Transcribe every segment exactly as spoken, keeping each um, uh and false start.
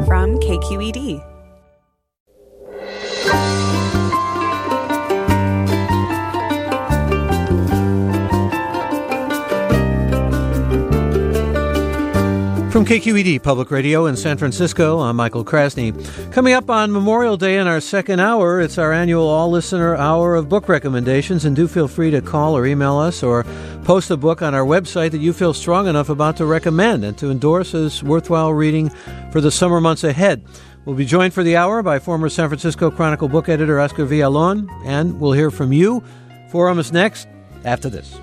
from K Q E D. From K Q E D Public Radio in San Francisco, I'm Michael Krasny. Coming up on Memorial Day in our second hour, it's our annual all-listener hour of book recommendations, and do feel free to call or email us or post a book on our website that you feel strong enough about to recommend and to endorse as worthwhile reading for the summer months ahead. We'll be joined for the hour by former San Francisco Chronicle book editor Oscar Villalon, and we'll hear from you. Forum is next after this.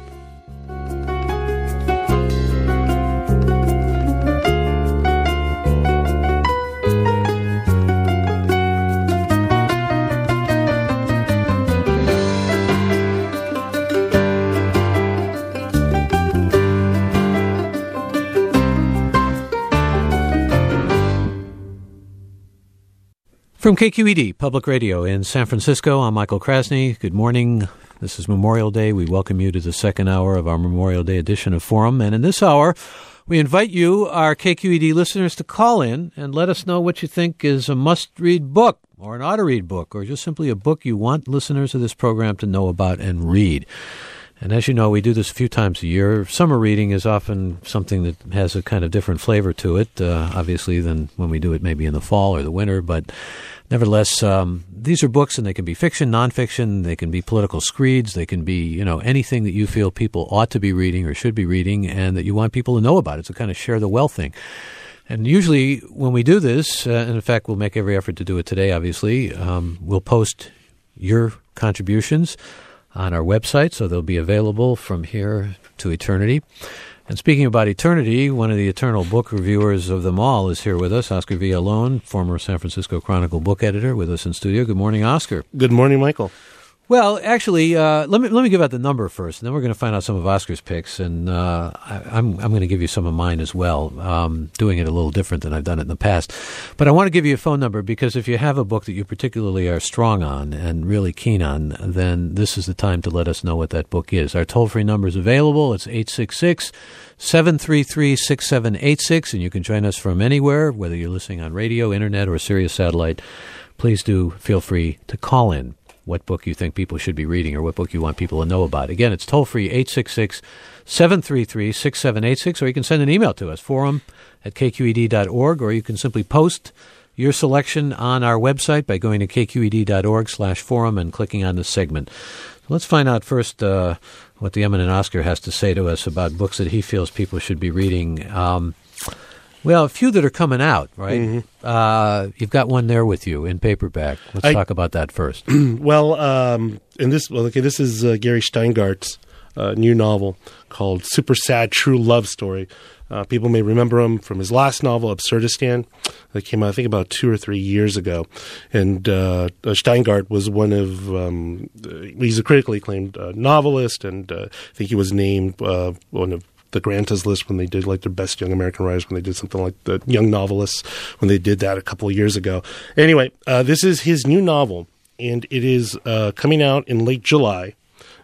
From K Q E D Public Radio in San Francisco, I'm Michael Krasny. Good morning. This is Memorial Day. We welcome you to the second hour of our Memorial Day edition of Forum. And in this hour, we invite you, our K Q E D listeners, to call in and let us know what you think is a must-read book or an ought-to-read book or just simply a book you want listeners of this program to know about and read. And as you know, we do this a few times a year. Summer reading is often something that has a kind of different flavor to it, uh, obviously, than when we do it maybe in the fall or the winter. But nevertheless, um, these are books, and they can be fiction, nonfiction. They can be political screeds. They can be, you know, anything that you feel people ought to be reading or should be reading and that you want people to know about. It's a kind of share the wealth thing. And usually when we do this, uh, and in fact, we'll make every effort to do it today, obviously, um, we'll post your contributions on our website, so they'll be available from here to eternity. And speaking about eternity, one of the eternal book reviewers of them all is here with us, Oscar Villalon, former San Francisco Chronicle book editor, with us in studio. Good morning, Oscar. Good morning, Michael. Well, actually, uh, let me let me give out the number first, and then we're going to find out some of Oscar's picks, and uh, I, I'm I'm going to give you some of mine as well, um, doing it a little different than I've done it in the past. But I want to give you a phone number because if you have a book that you particularly are strong on and really keen on, then this is the time to let us know what that book is. Our toll-free number is available. It's eight six six, seven three three, six seven eight six, and you can join us from anywhere, whether you're listening on radio, internet, or Sirius Satellite. Please do feel free to call in what book you think people should be reading or what book you want people to know about. Again, it's toll-free, eight six six, seven three three, six seven eight six, or you can send an email to us, forum at k q e d dot org, or you can simply post your selection on our website by going to k q e d dot org slash forum and clicking on the segment. So let's find out first uh, what the eminent Oscar has to say to us about books that he feels people should be reading. Um, Well, a few that are coming out, right? Mm-hmm. Uh, you've got one there with you in paperback. Let's I, talk about that first. well, um, in this, well, okay, this is uh, Gary Steingart's uh, new novel called Super Sad True Love Story. Uh, people may remember him from his last novel, Absurdistan, that came out, I think, about two or three years ago. And uh, Steingart was one of, um, he's a critically acclaimed uh, novelist, and uh, I think he was named uh, one of the Granta's list when they did like their best young American writers, when they did something like the young novelists, when they did that a couple of years ago. Anyway, uh, this is his new novel, and it is uh, coming out in late July.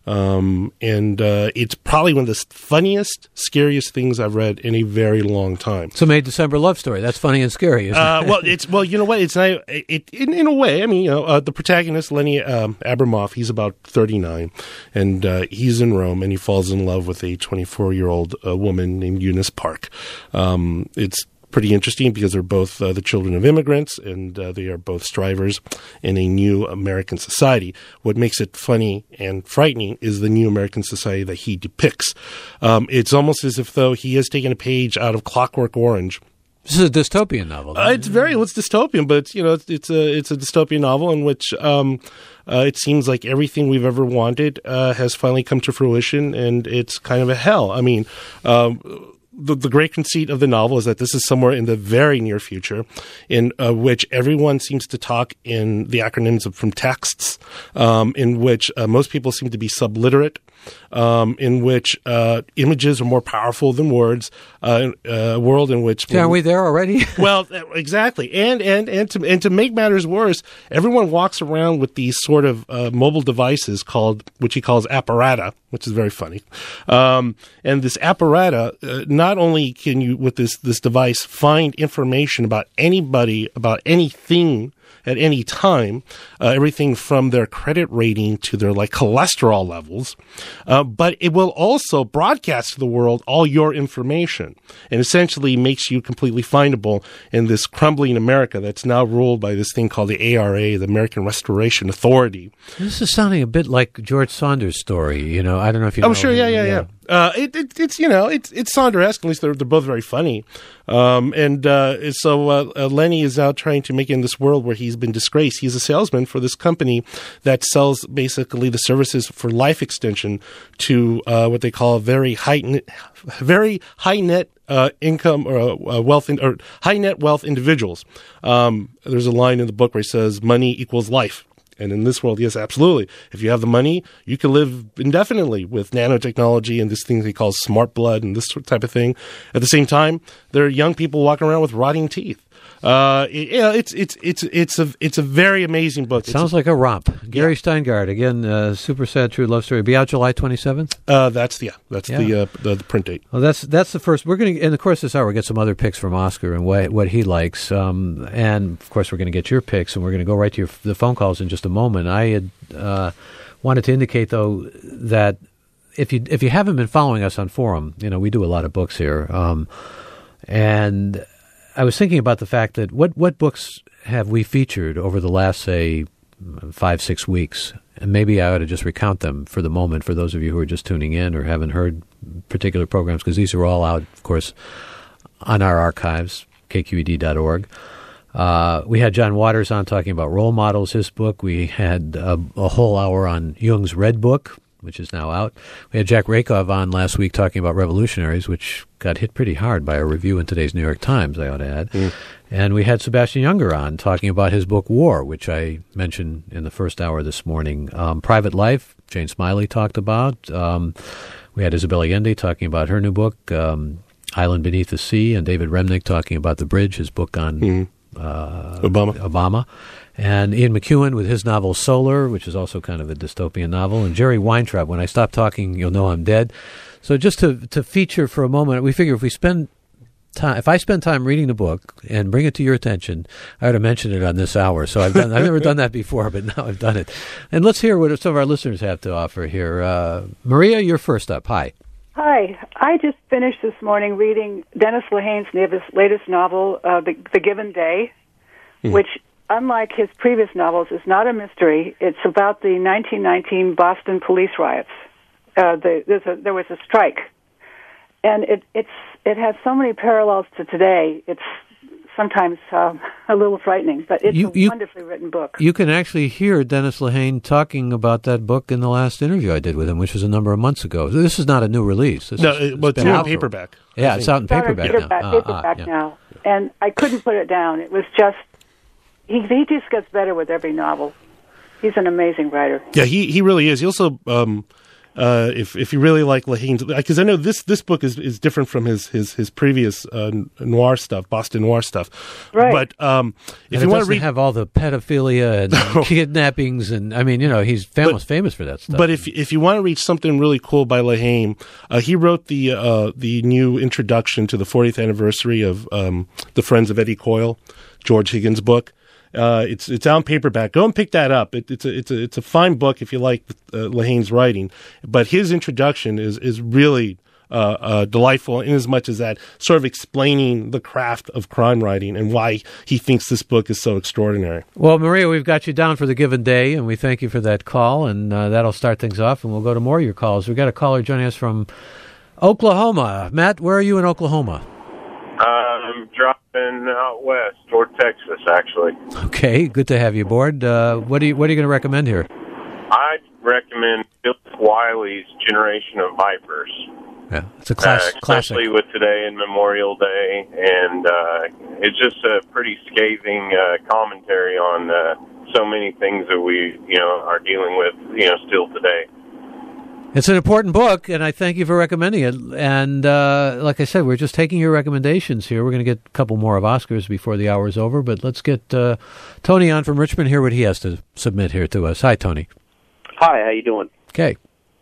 Um, and uh, it's probably one of the funniest, scariest things I've read in a very long time. So, May December Love Story. That's funny and scary, isn't uh, it? well, it's well, you know what? It's not. It, it in, in a way. I mean, you know, uh, the protagonist, Lenny um, Abramoff, he's about thirty-nine, and uh, he's in Rome, and he falls in love with a twenty-four-year-old uh, woman named Eunice Park. Um, it's pretty interesting because they're both uh, the children of immigrants, and uh, they are both strivers in a new American society. What makes it funny and frightening is the new American society that he depicts. Um, it's almost as if though he has taken a page out of Clockwork Orange. This is a dystopian novel. Uh, it's very, well, it's dystopian, but it's, you know, it's, it's a it's a dystopian novel in which um, uh, it seems like everything we've ever wanted uh, has finally come to fruition, and it's kind of a hell. I mean. Um, The, the great conceit of the novel is that this is somewhere in the very near future in uh, which everyone seems to talk in the acronyms of, from texts, um, in which uh, most people seem to be subliterate. um, in which uh, images are more powerful than words, uh, a world in which... Yeah, are we there already? Well, exactly. And and and to, and to make matters worse, everyone walks around with these sort of uh, mobile devices called, which he calls apparata, which is very funny. Um, and this apparata, uh, not only can you, with this, this device, find information about anybody, about anything at any time, uh, everything from their credit rating to their like cholesterol levels, uh, but it will also broadcast to the world all your information and essentially makes you completely findable in this crumbling America that's now ruled by this thing called the A R A, the American Restoration Authority. This is sounding a bit like George Saunders' story. You know, I don't know if you Oh, know sure, him. yeah, yeah, yeah. Uh, it, it, it's, you know, it's, it's Saunders-esque. At least they're, they're both very funny. Um, and, uh, so, uh, uh, Lenny is now trying to make it in this world where he's been disgraced. He's a salesman for this company that sells basically the services for life extension to, uh, what they call very high, very high net, uh, income or uh, wealth in, or high net wealth individuals. Um, there's a line in the book where he says money equals life. And in this world, yes, absolutely. If you have the money, you can live indefinitely with nanotechnology and this thing they call smart blood and this type of thing. At the same time, there are young people walking around with rotting teeth. Uh, it, you know, it's it's it's it's a it's a very amazing book. Sounds it's like a romp. Gary yeah. Steingart again. Uh, Super Sad True Love Story. Be out July twenty-seventh. Uh, that's yeah. That's yeah. the, uh, the the print date. Well, that's that's the first. We're going to, in the course of this hour, we'll get some other picks from Oscar and what what he likes. Um, and of course, we're going to get your picks, and we're going to go right to your, the phone calls in just a moment. I had uh, wanted to indicate though that if you if you haven't been following us on Forum, you know we do a lot of books here, um, and I was thinking about the fact that what, what books have we featured over the last, say, five, six weeks? And maybe I ought to just recount them for the moment for those of you who are just tuning in or haven't heard particular programs, because these are all out, of course, on our archives, K Q E D dot org. Uh, we had John Waters on talking about role models, his book. We had a, a whole hour on Jung's Red Book, which is now out. We had Jack Rakov on last week talking about revolutionaries, which got hit pretty hard by a review in today's New York Times, I ought to add. Mm. And we had Sebastian Junger on talking about his book, War, which I mentioned in the first hour this morning. Um, Private Life, Jane Smiley talked about. Um, we had Isabel Allende talking about her new book, um, Island Beneath the Sea, and David Remnick talking about The Bridge, his book on mm. uh, Obama. Obama. And Ian McEwan with his novel Solar, which is also kind of a dystopian novel. And Jerry Weintraub, When I Stop Talking, You'll Know I'm Dead. So just to to feature for a moment, we figure if we spend time, if I spend time reading the book and bring it to your attention, I ought to mention it on this hour. So I've done, I've never done that before, but now I've done it. And let's hear what some of our listeners have to offer here. Uh, Maria, you're first up. Hi. Hi. I just finished this morning reading Dennis Lehane's latest novel, uh, the, the Given Day, mm. which, unlike his previous novels, is not a mystery. It's about the nineteen nineteen Boston police riots. Uh, the, there's a, there was a strike, and it it's it has so many parallels to today. It's sometimes uh, a little frightening, but it's you, a you, wonderfully written book. You can actually hear Dennis Lehane talking about that book in the last interview I did with him, which was a number of months ago. So this is not a new release. This no, is, it, but it's, it's out in paperback. Yeah, it's out in it's paperback, paperback now. Paperback uh, uh, yeah. now, and I couldn't put it down. It was just he he just gets better with every novel. He's an amazing writer. Yeah, he he really is. He also. Um, Uh, if if you really like Lehane's, because I know this this book is, is different from his his his previous uh, noir stuff, Boston noir stuff. Right. But um, if and you it want doesn't to read, have all the pedophilia and kidnappings, and I mean, you know, he's famous but, famous for that stuff. But if if you want to read something really cool by Lehane, uh, he wrote the uh, the new introduction to the fortieth anniversary of um, the Friends of Eddie Coyle, George Higgins' book. Uh, it's it's out in paperback. Go and pick that up. It, it's a it's a it's a fine book if you like uh, Lehane's writing. But his introduction is is really uh, uh, delightful in as much as that sort of explaining the craft of crime writing and why he thinks this book is so extraordinary. Well, Maria, we've got you down for the Given Day, and we thank you for that call, and uh, that'll start things off, and we'll go to more of your calls. We've got a caller joining us from Oklahoma. Matt, where are you in Oklahoma? I'm dropping out west toward Texas, actually. Okay, good to have you aboard. Uh, what are you What are you going to recommend here? I'd recommend Bill Wiley's Generation of Vipers. Yeah, it's a class, uh, especially classic. with today and Memorial Day, and uh, it's just a pretty scathing uh, commentary on uh, so many things that we, you know, are dealing with, you know, still today. It's an important book, and I thank you for recommending it. And uh, like I said, we're just taking your recommendations here. We're going to get a couple more of Oscar's before the hour's over, but let's get uh, Tony on from Richmond, hear what he has to submit here to us. Hi, Tony. Hi, how you doing? Okay.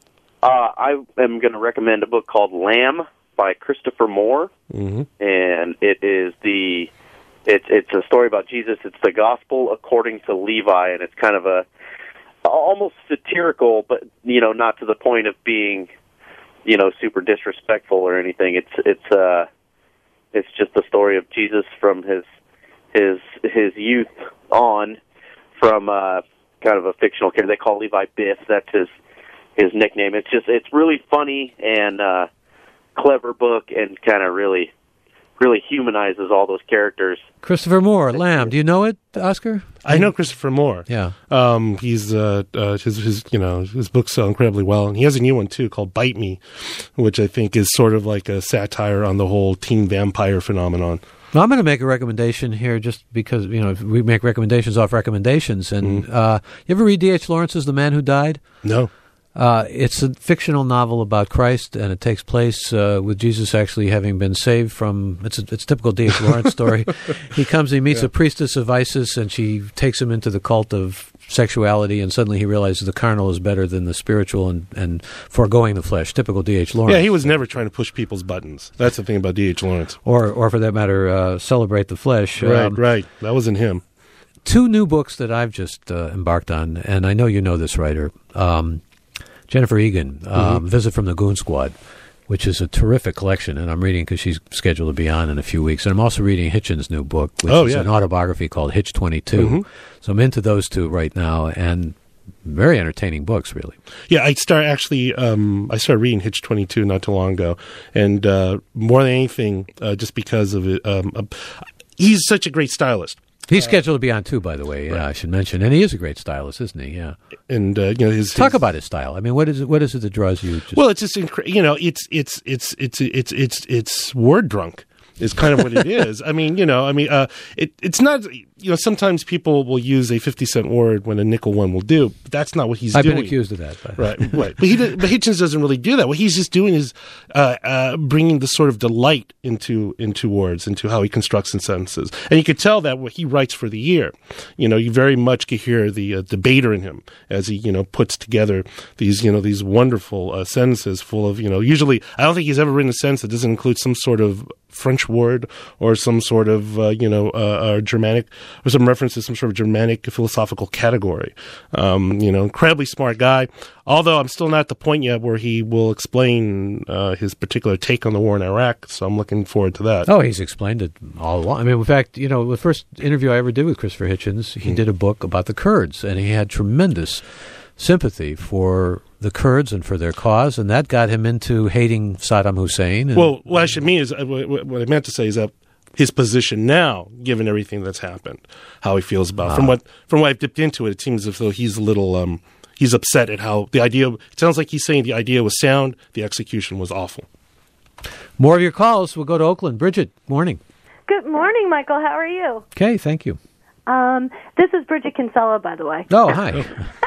Uh, I am going to recommend a book called Lamb by Christopher Moore, Mm-hmm. and it is the it's it's a story about Jesus. It's the Gospel according to Levi, and it's kind of a almost satirical, but you know, not to the point of being, you know, super disrespectful or anything. It's it's uh it's just the story of Jesus from his his his youth on, from uh, kind of a fictional character they call Levi Biff. That's his his nickname. It's just it's really funny and uh, clever book, and kind of really really humanizes all those characters. Christopher Moore, Lamb. Do you know it, Oscar? I know Christopher Moore. Yeah. Um, he's uh, uh, his his you know his books sell incredibly well, and he has a new one too called Bite Me, which I think is sort of like a satire on the whole teen vampire phenomenon. Well, I'm going to make a recommendation here, just because you know we make recommendations off recommendations. And Mm-hmm. uh, you ever read D H Lawrence's The Man Who Died? No. Uh, it's a fictional novel about Christ, and it takes place uh, with Jesus actually having been saved from. It's a, it's a typical D H Lawrence story. He comes, he meets Yeah. a priestess of Isis, and she takes him into the cult of sexuality, and suddenly he realizes the carnal is better than the spiritual, and, and foregoing the flesh. Typical D H Lawrence. Yeah, he was never trying to push people's buttons. That's the thing about D H Lawrence. or, or for that matter, uh, celebrate the flesh. Right, Um, right. That wasn't him. Two new books that I've just uh, embarked on, and I know you know this writer. Um, Jennifer Egan, um, Mm-hmm. Visit from the Goon Squad, which is a terrific collection, and I'm reading because she's scheduled to be on in a few weeks. And I'm also reading Hitchens' new book, which Oh, is yeah. an autobiography called Hitch twenty-two. Mhm. So I'm into those two right now, and very entertaining books, really. Yeah, I start actually. Um, I started reading Hitch twenty-two not too long ago, and uh, more than anything, uh, just because of it, um, uh, he's such a great stylist. He's scheduled to be on too, by the way. Yeah, I should mention, and he is a great stylist, isn't he? Yeah. And uh, you know, his Talk his, about his style. I mean, what is it? What is it that draws you? Just, Well, it's just incre- you know, it's it's it's it's it's it's it's word drunk is kind of what it is. I mean, you know, I mean, uh, it it's not. You know, sometimes people will use a fifty cent word when a nickel one will do. But that's not what he's I've doing. been accused of that. But. Right, right. But he, does, but Hitchens doesn't really do that. What he's just doing is uh, uh, bringing the sort of delight into into words, into how he constructs in sentences, and you could tell that what he writes for the year. You know, you very much can hear the uh, debater in him as he you know puts together these you know these wonderful uh, sentences full of you know. Usually, I don't think he's ever written a sentence that doesn't include some sort of French word or some sort of uh, you know uh, uh, Germanic or some reference to some sort of Germanic philosophical category. Um, you know, incredibly smart guy. Although I'm still not at the point yet where he will explain uh, his particular take on the war in Iraq, so I'm looking forward to that. Oh, he's explained it all along. I mean, in fact, you know, the first interview I ever did with Christopher Hitchens, he Mm. did a book about the Kurds, and he had tremendous sympathy for the Kurds and for their cause, and that got him into hating Saddam Hussein. And, Well, what I should mean is uh, what what I meant to say is that his position now, given everything that's happened, how he feels about it. from what from what I've dipped into it, it seems as though he's a little um, he's upset at how the idea. It sounds like he's saying the idea was sound, the execution was awful. more of your calls. We'll go to Oakland. Bridget, morning. Good morning, Michael. How are you? Okay, thank you. Um, this is Bridget Kinsella, by the way. Oh, hi.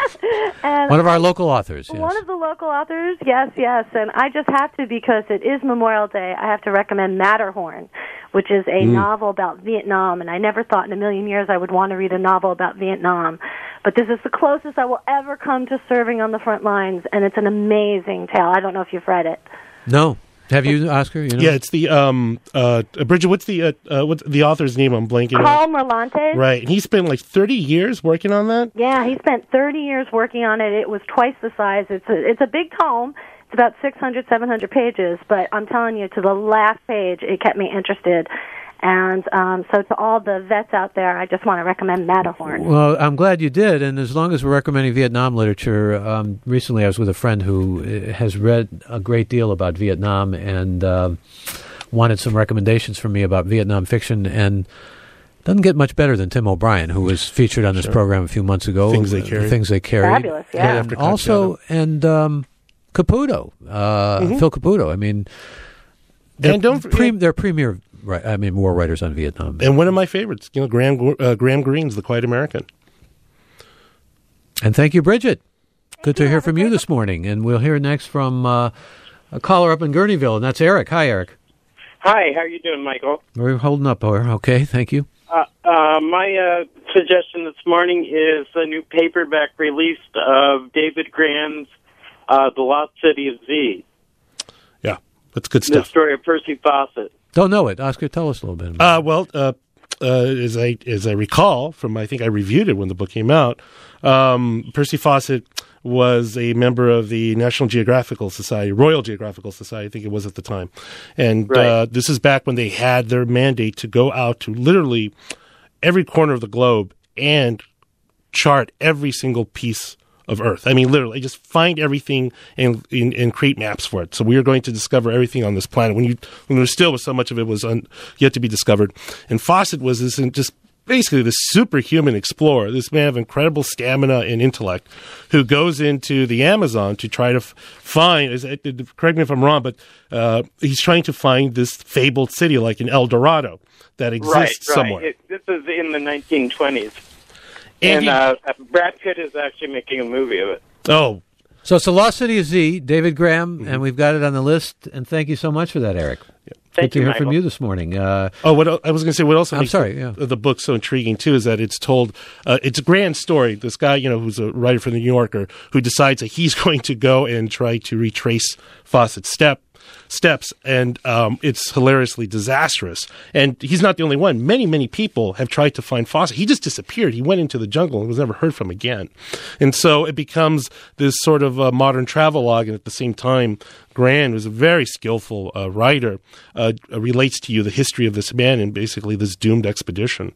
And One of our local authors. Yes. One of the local authors, yes, yes. And I just have to, because it is Memorial Day, I have to recommend Matterhorn, which is a Mm. novel about Vietnam. And I never thought in a million years I would want to read a novel about Vietnam. But this is the closest I will ever come to serving on the front lines, and it's an amazing tale. I don't know if you've read it. No. Have you, Oscar? You know? Yeah, it's the um uh Bridget. What's the uh, uh what's the author's name? I'm blanking. on. Carl Merlantes. Right, and he spent like thirty years working on that. Yeah, he spent thirty years working on it. It was twice the size. It's a, it's a big tome. It's about six hundred, seven hundred pages, but I'm telling you, to the last page, it kept me interested. And um, so to all the vets out there, I just want to recommend Matterhorn. Well, I'm glad you did, and as long as we're recommending Vietnam literature, um, recently I was with a friend who uh, has read a great deal about Vietnam and uh, wanted some recommendations from me about Vietnam fiction, and doesn't get much better than Tim O'Brien, who was featured on this Sure. program a few months ago. Things They uh, Carried. Things They Carried. Fabulous, yeah. Right And after also, and um, Caputo, uh, Mhm. Phil Caputo. I mean, they're, And don't for- pre- they're premier, ri- I mean, war writers on Vietnam. And one of my favorites, you know, Graham uh, Graham Greene's The Quiet American. And thank you, Bridget. Good to hear from you this morning. And we'll hear next from uh, a caller up in Gurneyville, and that's Eric. Hi, Eric. Hi, how are you doing, Michael? We're holding up, okay, thank you. Uh, uh, my uh, suggestion this morning is a new paperback release of David Graham's uh, The Lost City of Z. Yeah, that's good stuff. The story of Percy Fawcett. Don't know it. Oscar, tell us a little bit about uh, Well, uh, uh, as I as I recall from, I think I reviewed it when the book came out, um, Percy Fawcett was a member of the National Geographical Society, Royal Geographical Society, I think it was at the time. And right. uh, this is back when they had their mandate to go out to literally every corner of the globe and chart every single piece of Earth. I mean, literally, just find everything and, and, and create maps for it. So we are going to discover everything on this planet when you when there still was so much of it was un, yet to be discovered. And Fawcett was this just basically this superhuman explorer, this man of incredible stamina and intellect, who goes into the Amazon to try to f- find, is, correct me if I'm wrong, but uh, he's trying to find this fabled city like an El Dorado that exists right, right. somewhere. It, this is in the nineteen twenties. And, and uh, Brad Pitt is actually making a movie of it. Oh. So it's The Lost City of Z, David Graham, Mm-hmm. and we've got it on the list. And thank you so much for that, Eric. Yeah. Thank Good to you, hear Michael. from you this morning. Uh, Oh, what I was going to say, what also I'm makes sorry, the, yeah. the book so intriguing, too, is that it's told, uh, it's a grand story. This guy, you know, who's a writer for The New Yorker, who decides that he's going to go and try to retrace Fawcett's step. steps, and um, it's hilariously disastrous. And he's not the only one. Many, many people have tried to find Fawcett. He just disappeared. He went into the jungle and was never heard from again. And so it becomes this sort of uh, modern travelogue, and at the same time, Graham, who's a very skillful uh, writer, uh, relates to you the history of this man and basically this doomed expedition.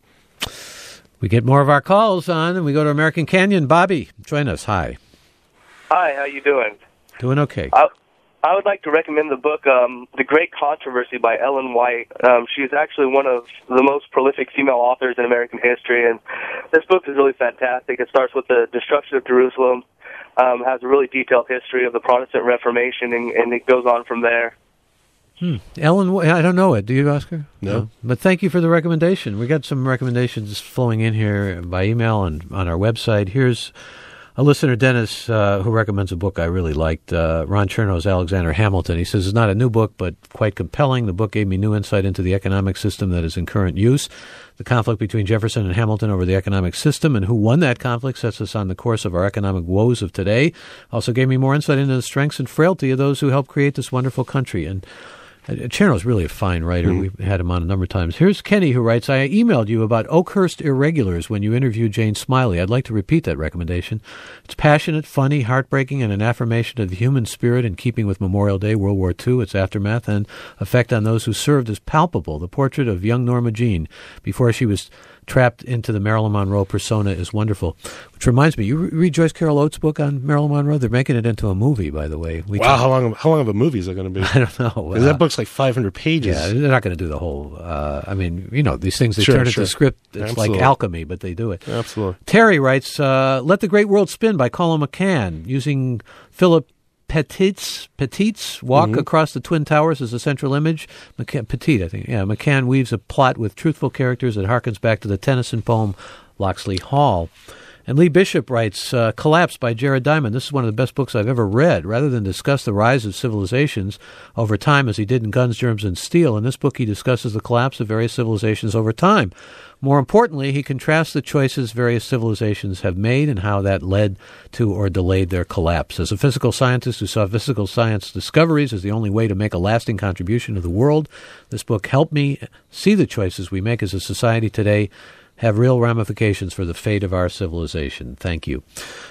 we get more of our calls on, and we go to American Canyon. Bobby, join us. Hi. Hi, how you doing? Doing okay. I, I would like to recommend the book um, The Great Controversy by Ellen White. Um, she's actually one of the most prolific female authors in American history, and this book is really fantastic. It starts with the destruction of Jerusalem, um, has a really detailed history of the Protestant Reformation, and, and it goes on from there. Hmm. Ellen, I don't know it. Do you, Oscar? No. no. But thank you for the recommendation. We got some recommendations flowing in here by email and on our website. Here's a listener, Dennis, uh, who recommends a book I really liked, uh, Ron Cherno's Alexander Hamilton. He says it's not a new book, but quite compelling. The book gave me new insight into the economic system that is in current use. The conflict between Jefferson and Hamilton over the economic system and who won that conflict sets us on the course of our economic woes of today. Also gave me more insight into the strengths and frailty of those who helped create this wonderful country. And Uh, Cherno's really a fine writer. Mm. We've had him on a number of times. Here's Kenny, who writes, I emailed you about Oakhurst Irregulars when you interviewed Jane Smiley. I'd like to repeat that recommendation. It's passionate, funny, heartbreaking, and an affirmation of the human spirit in keeping with Memorial Day, World War Two, its aftermath, and effect on those who served is palpable. The portrait of young Norma Jean before she was trapped into the Marilyn Monroe persona is wonderful. Which reminds me, you read Joyce Carol Oates' book on Marilyn Monroe? They're making it into a movie, by the way. We wow, can, how long How long of a movie is it going to be? I don't know. Because uh, that book's like five hundred pages. Yeah, they're not going to do the whole, uh, I mean, you know, these things, they sure, turn sure. into script. It's Absolutely. like alchemy, but they do it. Absolutely. Terry writes, uh, Let the Great World Spin by Colin McCann, using Philip Petit's, Petit's Walk mm-hmm. Across the Twin Towers as a central image. McCann, Petit, I think. Yeah, McCann weaves a plot with truthful characters that harkens back to the Tennyson poem Locksley Hall. And Lee Bishop writes, uh, Collapse by Jared Diamond. This is one of the best books I've ever read. Rather than discuss the rise of civilizations over time as he did in Guns, Germs, and Steel, in this book he discusses the collapse of various civilizations over time. More importantly, he contrasts the choices various civilizations have made and how that led to or delayed their collapse. As a physical scientist who saw physical science discoveries as the only way to make a lasting contribution to the world, this book helped me see the choices we make as a society today have real ramifications for the fate of our civilization. Thank you.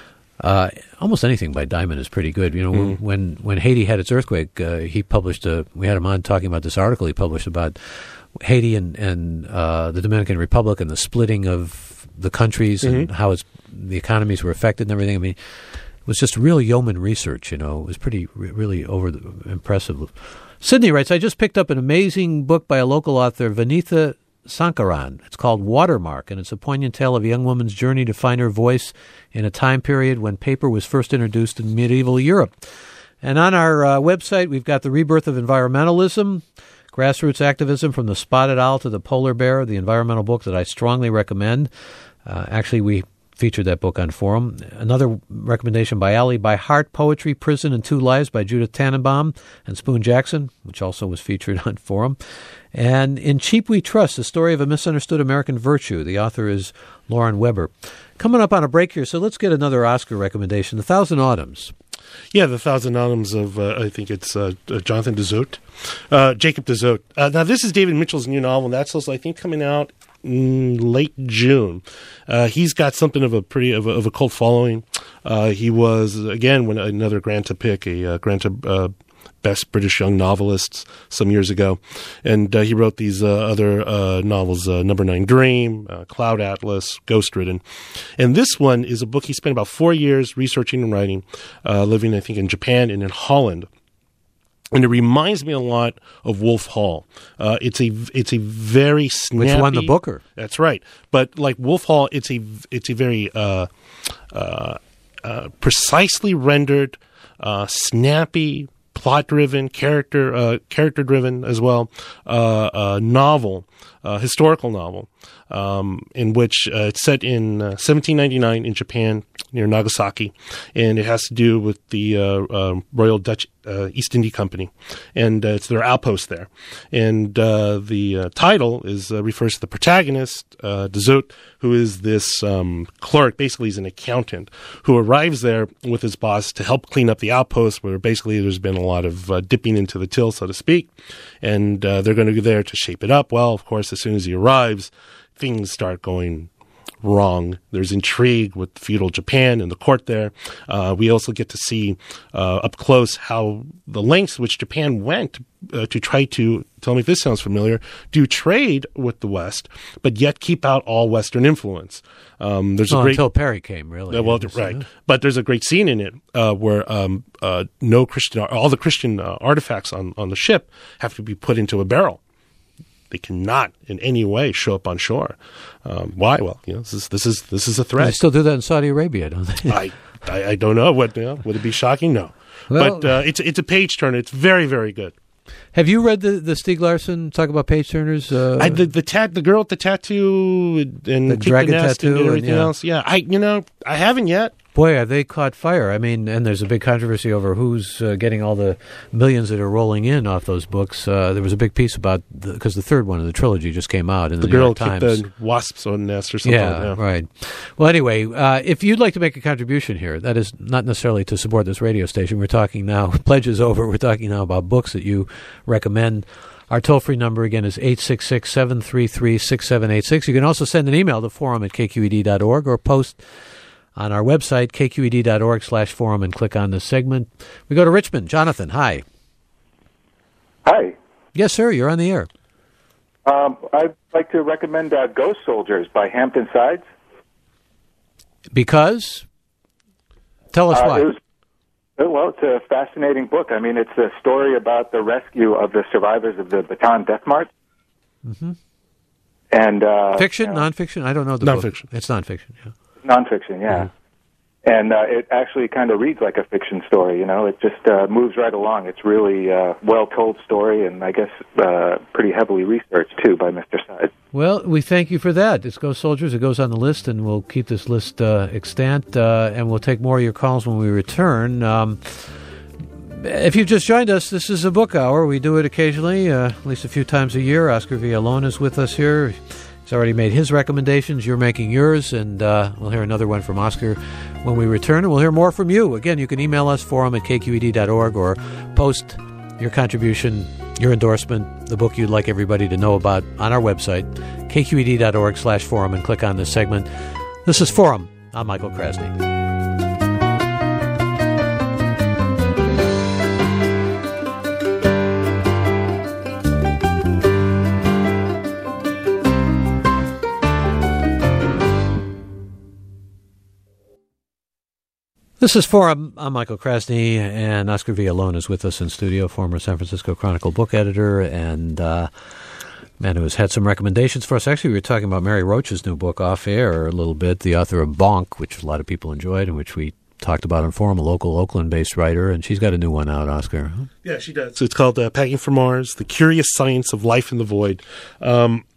Uh, almost anything by Diamond is pretty good. You know, mm. when when Haiti had its earthquake, uh, he published a. We had him on talking about this article he published about Haiti and and uh, the Dominican Republic and the splitting of the countries mm-hmm. and how it's the economies were affected and everything. I mean, it was just real yeoman research. You know, it was pretty re- really over the, impressive. Sydney writes, I just picked up an amazing book by a local author, Vanitha Sankaran. It's called Watermark, and it's a poignant tale of a young woman's journey to find her voice in a time period when paper was first introduced in medieval Europe. And on our uh, website, we've got the rebirth of environmentalism, grassroots activism from the spotted owl to the polar bear, the environmental book that I strongly recommend. Uh, actually, we featured that book on Forum. Another recommendation by Allie, By Heart, Poetry, Prison, and Two Lives by Judith Tannenbaum and Spoon Jackson, which also was featured on Forum. And In Cheap We Trust, the story of a misunderstood American virtue. The author is Lauren Weber. Coming up on a break here, so let's get another Oscar recommendation, The Thousand Autumns. Yeah, The Thousand Autumns of, uh, I think it's uh, uh, Jonathan Dezote, uh, Jacob Dezote. Uh, now, this is David Mitchell's new novel. That's also, I think, coming out in late June. Uh, he's got something of a pretty of a, of a cult following. Uh, he was, again, when another Granta pick, a uh, Granta uh, Best British Young Novelists some years ago. And uh, he wrote these uh, other uh, novels, uh, Number Nine Dream, uh, Cloud Atlas, Ghost Ridden. And this one is a book he spent about four years researching and writing, uh, living, I think, in Japan and in Holland. And it reminds me a lot of Wolf Hall. Uh, it's a it's a very snappy. Which won the Booker. That's right. But like Wolf Hall, it's a it's a very uh, uh, uh, precisely rendered, uh, snappy, plot-driven, character uh, character-driven as well, uh, uh, novel, uh, historical novel, um, in which uh, it's set in uh, seventeen ninety-nine in Japan near Nagasaki, and it has to do with the uh, uh, Royal Dutch uh, East India Company, and uh, it's their outpost there. And uh, the uh, title is uh, refers to the protagonist, uh, Dezote, who is this um, clerk, basically he's an accountant, who arrives there with his boss to help clean up the outpost, where basically there's been a lot of uh, dipping into the till, so to speak, and uh, they're going to go there to shape it up. Well, of course, as soon as he arrives, things start going wrong. There's intrigue with feudal Japan and the court there. Uh, we also get to see uh, up close how the lengths which Japan went uh, to try to, tell me if this sounds familiar, do trade with the West, but yet keep out all Western influence. Um, there's well, a great, until Perry came, really. Uh, well, right. It. But there's a great scene in it uh, where um, uh, no Christian, all the Christian uh, artifacts on, on the ship have to be put into a barrel. They cannot in any way show up on shore. Um, why? Well, you know, this is this is this is a threat. They still do that in Saudi Arabia, don't they? I, I I don't know. What you know, would it be shocking? No, well, but uh, it's it's a page turner. It's very very good. Have you read the, the Stieg Larsson talk about page turners? Uh, I, the the tat the girl with the tattoo and the dragon the nest tattoo and everything and, yeah. else. Yeah, I you know I haven't yet. Boy, have they caught fire. I mean, and there's a big controversy over who's uh, getting all the millions that are rolling in off those books. Uh, there was a big piece about, because the, the third one of the trilogy just came out in the, the New girl York Times. The wasps on the nest or something. Yeah, like that. Right. Well, anyway, uh, if you'd like to make a contribution here, that is not necessarily to support this radio station. We're talking now, pledge is over, we're talking now about books that you recommend. Our toll-free number, again, is eight six six, seven three three, six seven eight six. You can also send an email to forum at k q e d dot org or post on our website, k q e d dot org slash forum, and click on the segment. We go to Richmond. Jonathan, hi. Hi. Yes, sir, you're on the air. Um, I'd like to recommend uh, Ghost Soldiers by Hampton Sides. Because? Tell us uh, why. It was, well, it's a fascinating book. I mean, it's a story about the rescue of the survivors of the Bataan Death March. Mm-hmm. And uh, Fiction, you know, nonfiction? I don't know the nonfiction. book. It's nonfiction, yeah. Nonfiction, yeah. Mm-hmm. And uh, it actually kind of reads like a fiction story, you know. It just uh, moves right along. It's really a well-told story, and I guess uh, pretty heavily researched, too, by Mister Sides. Well, we thank you for that. It's Ghost Soldiers. It goes on the list, and we'll keep this list uh, extant, uh, and we'll take more of your calls when we return. Um, if you've just joined us, this is a book hour. We do it occasionally, uh, at least a few times a year. Oscar Villalone is with us here. He's already made his recommendations. You're making yours, and uh, we'll hear another one from Oscar when we return, and we'll hear more from you. Again, you can email us, forum at k q e d dot org, or post your contribution, your endorsement, the book you'd like everybody to know about on our website, k q e d dot org slash forum, and click on this segment. This is Forum. I'm Michael Krasny. This is Forum. I'm Michael Krasny, and Oscar Villalone is with us in studio, former San Francisco Chronicle book editor, and uh, man who has had some recommendations for us. Actually, we were talking about Mary Roach's new book off air a little bit, the author of Bonk, which a lot of people enjoyed, and which we talked about on Forum, a local Oakland-based writer, and she's got a new one out, Oscar. Yeah, she does. So it's called uh, Packing for Mars, The Curious Science of Life in the Void. Um,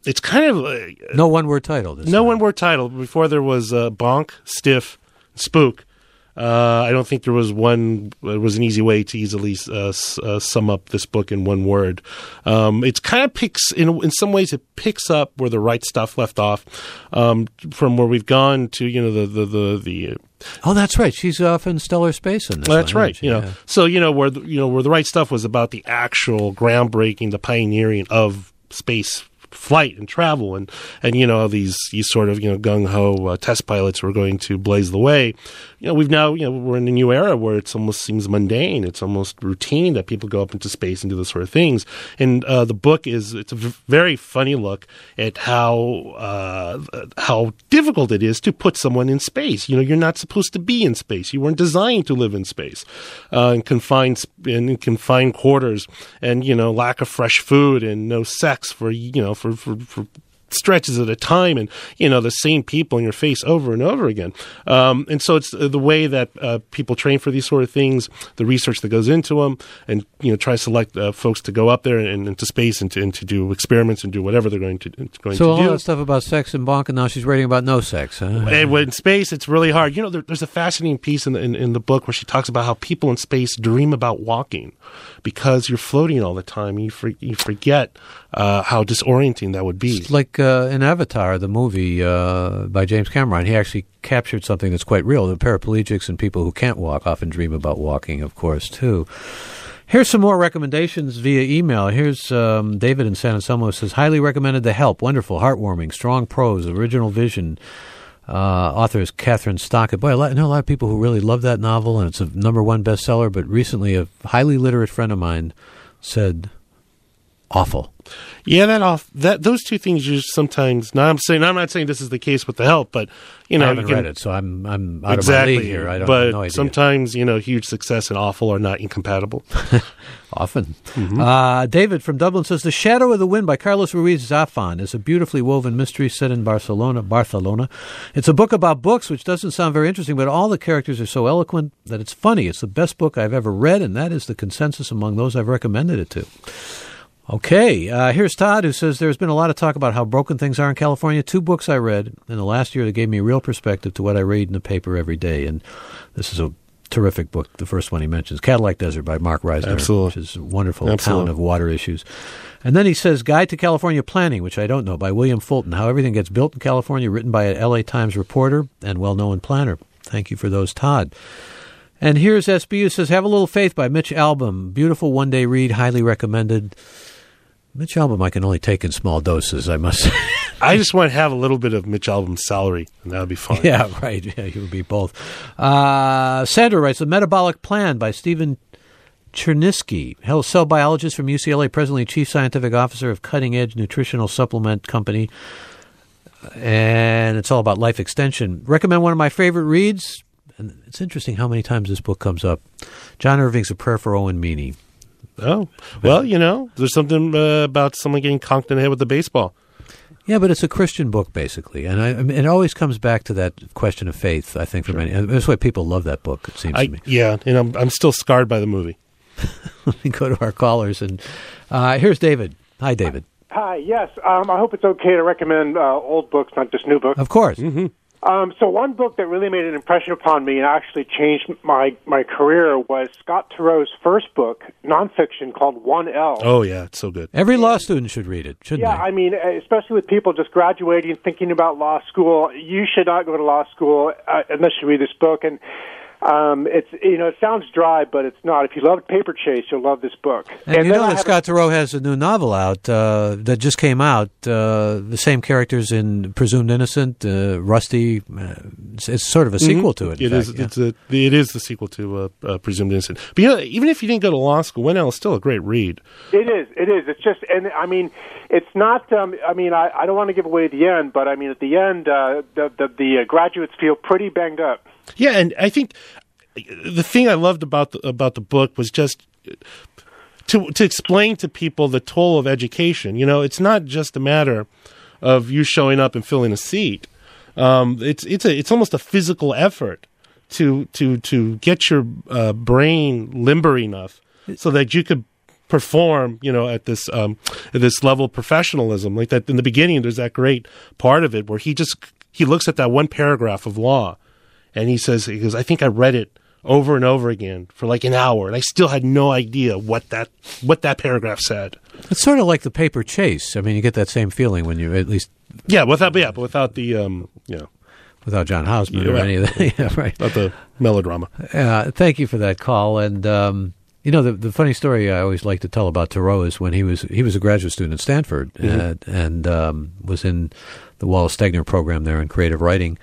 it's kind of uh, no one word title. No one word title. Before there was uh, Bonk, Stiff, Spook. Uh, I don't think there was one. It was an easy way to easily uh, s- uh, sum up this book in one word. Um, it kind of picks, in in some ways, it picks up where the Right Stuff left off, um, from where we've gone to, you know, the the the. the oh, that's right. She's off in stellar space in this. That's one, right. You know, yeah. so you know where the, you know where the Right Stuff was about the actual groundbreaking, the pioneering of space flight and travel, and and you know these these sort of you know gung ho uh, test pilots who are going to blaze the way. You know, we've now you know we're in a new era where it almost seems mundane. It's almost routine that people go up into space and do those sort of things. And uh, the book is it's a v- very funny look at how uh, how difficult it is to put someone in space. You know, you're not supposed to be in space. You weren't designed to live in space, uh, in confined sp- in confined quarters, and you know lack of fresh food and no sex for you know for for, for stretches at a time, and you know the same people in your face over and over again. Um, and so it's uh, the way that uh, people train for these sort of things, the research that goes into them, and you know try to select uh, folks to go up there and into space and to, and to do experiments and do whatever they're going to going so to all do. that stuff about sex and bonk, and now she's writing about no sex. Huh? And when in space, it's really hard. You know, there, there's a fascinating piece in the, in, in the book where she talks about how people in space dream about walking because you're floating all the time. And you for, you forget uh, how disorienting that would be. It's like uh, in Avatar, the movie uh, by James Cameron, he actually captured something that's quite real. The paraplegics and people who can't walk often dream about walking, of course, too. Here's some more recommendations via email. Here's um, David in San Anselmo says, highly recommended The Help. Wonderful, heartwarming, strong prose, original vision. Uh, author is Catherine Stockett. Boy, I, lot, I know a lot of people who really love that novel, and it's a number one bestseller, but recently a highly literate friend of mine said, awful. Yeah, that off that those two things you sometimes. Now I'm saying I'm not saying this is the case with The Help, but you know I haven't you can, read it, so I'm I'm out exactly, of my league here. I don't but have no idea. sometimes you know huge success and awful are not incompatible. Often. Mm-hmm. Uh, David from Dublin says, The Shadow of the Wind by Carlos Ruiz Zafón is a beautifully woven mystery set in Barcelona. Barcelona. It's a book about books, which doesn't sound very interesting, but all the characters are so eloquent that it's funny. It's the best book I've ever read, and that is the consensus among those I've recommended it to. Okay, uh, here's Todd, who says there's been a lot of talk about how broken things are in California. Two books I read in the last year that gave me real perspective to what I read in the paper every day, and this is a terrific book. The first one he mentions, Cadillac Desert by Mark Reisner, Absolutely. which is a wonderful Absolutely. account of water issues. And then he says Guide to California Planning, which I don't know, by William Fulton, How Everything Gets Built in California, written by an L A Times reporter and well-known planner. Thank you for those, Todd. And here's S B, who says, Have a Little Faith by Mitch Albom. Beautiful one-day read, highly recommended. Mitch Albom I can only take in small doses, I must say. I just want to have a little bit of Mitch Albom's salary, and that would be fine. Yeah, right. Yeah, you would be both. Uh, Sandra writes, The Metabolic Plan by Stephen Chernisky, cell biologist from U C L A, presently chief scientific officer of Cutting Edge Nutritional Supplement Company. And it's all about life extension. Recommend one of my favorite reads. And it's interesting how many times this book comes up. John Irving's A Prayer for Owen Meany. Oh, well, you know, there's something uh, about someone getting conked in the head with a baseball. Yeah, but it's a Christian book, basically. And I, I mean, it always comes back to that question of faith, I think, for many. And that's why people love that book, it seems I, to me. Yeah, and I'm, I'm still scarred by the movie. Let me go to our callers. And uh, here's David. Hi, David. Hi, yes. Um, I hope it's okay to recommend uh, old books, not just new books. Of course. Mm-hmm. Um, so one book that really made an impression upon me and actually changed my, my career was Scott Turow's first book, nonfiction, called one L. Oh, yeah, it's so good. Every law student should read it, shouldn't yeah, they? I mean, especially with people just graduating, thinking about law school. You should not go to law school uh, unless you read this book. And um, it's you know it sounds dry, but it's not. If you loved Paper Chase, you'll love this book. And, and you then know I that have Scott Turow has a new novel out uh, that just came out. Uh, the same characters in Presumed Innocent, uh, Rusty. Uh, it's, it's sort of a sequel Mm-hmm. to it. In It fact, is. yeah. It's a. It is the sequel to uh, uh, Presumed Innocent. But you know, even if you didn't go to law school, one L is still a great read. It is. It is. It's just, and I mean, it's not. Um, I mean, I, I don't want to give away the end, but I mean, at the end, uh, the the, the uh, graduates feel pretty banged up. Yeah, and I think the thing I loved about the, about the book was just to to explain to people the toll of education. You know, it's not just a matter of you showing up and filling a seat. Um, it's it's a it's almost a physical effort to to to get your uh, brain limber enough so that you could perform, you know, at this um, at this level of professionalism. Like that in the beginning, there's that great part of it where he just he looks at that one paragraph of law, and he says, he goes, I think I read it over and over again for like an hour, and I still had no idea what that what that paragraph said. It's sort of like the paper chase. I mean, you get that same feeling when you at least yeah, without yeah, but without the um, you know, without John Houseman yeah, or any of that. Yeah, right. Without the melodrama. Uh, thank you for that call. And um, you know, the the funny story I always like to tell about Thoreau is when he was he was a graduate student at Stanford mm-hmm. and, and um, was in the Wallace Stegner program there in creative writing,